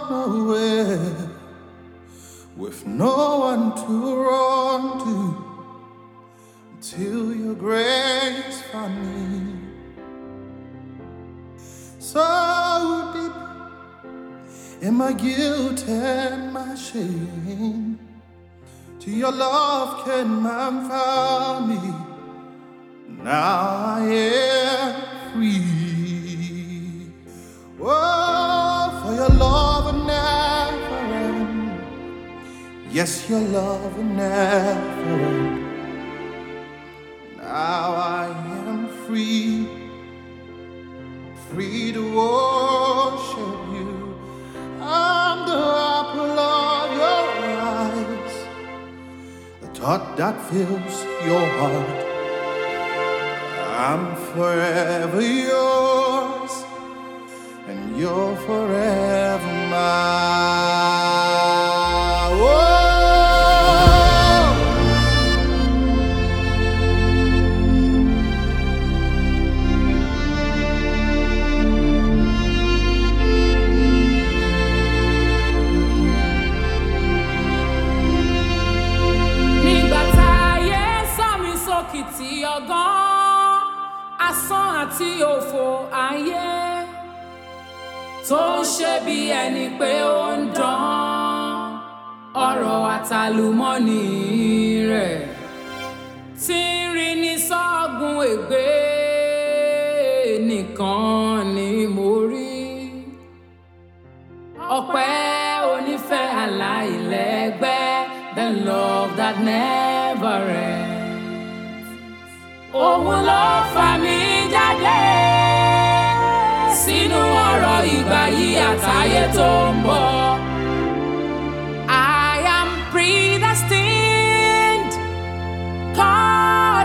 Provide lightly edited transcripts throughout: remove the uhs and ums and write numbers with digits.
nowhere, with no one to run to, till your grace found me. So deep in my guilt and my shame, to your love came and found me. Now I am free. Oh, for your love will never end. Yes, your love will never end. Now I am free, free to worship you. I'm the apple of your eyes, the thought that fills your heart. I'm forever yours, and you're forever mine. Whoa. Nígbà táyé sọ mí sókìtì ọgán, asán àti òfò ayé tó ń ṣe bí ẹni pé ó ń dán ọ̀rọ̀ àtàlùmọ́nì rẹ̀ tí ń rí ní sọ́gun ègbé nìkan ni mo rí. Ọpẹ́ onífẹ́ aláìlẹ́gbẹ́, the love that never ends. Òun ló fà mí jáde sínú ọ̀rọ̀ ìgbà yìí àtayé tó ń bọ̀. I am predestined, God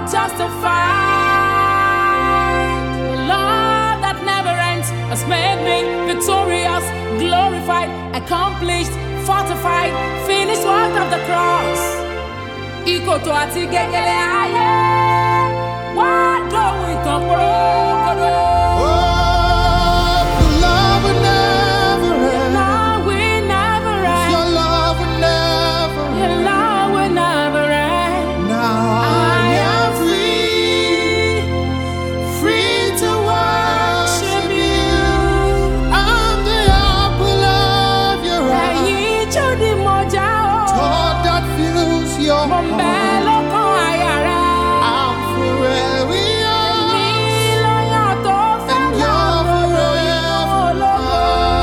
justified. The love that never ends has made me victorious, glorified, accomplished, fortified, finished work of the cross. Ìkòtò àti gègèlè ayé wá dóhun ìtàn pòrògodò. Oh, your love will never end. Love will never end. Your love will never end. Your love will never end. Now I am free, free to worship you. I'm the apple of your eye, Ẹ̀yin jó di mọ̀já o. thought that fills your Mo ń bẹ heart. lọ́kàn àyà rẹ̀. I'm forever yours, Ní lọ́yàn tó fẹ́ and you're lọ́dọ̀ inú forever ológo.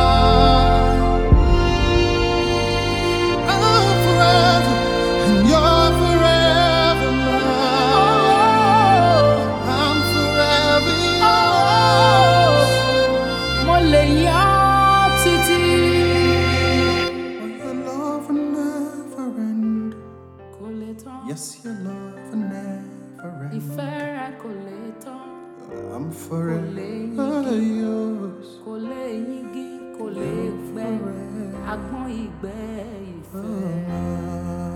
mine. I'm forever, and you're forever mine. I'm forever yours. Mo lè yàn títí. For your love will never end. Kò lè tán. Yes, your love will never end. Ìfẹ́ rẹ̀ kò lè tán. I'm forever yours. Kò lè yígi, kò lè gbẹ. Agbọ́n ìgbẹ́ ìfẹ́.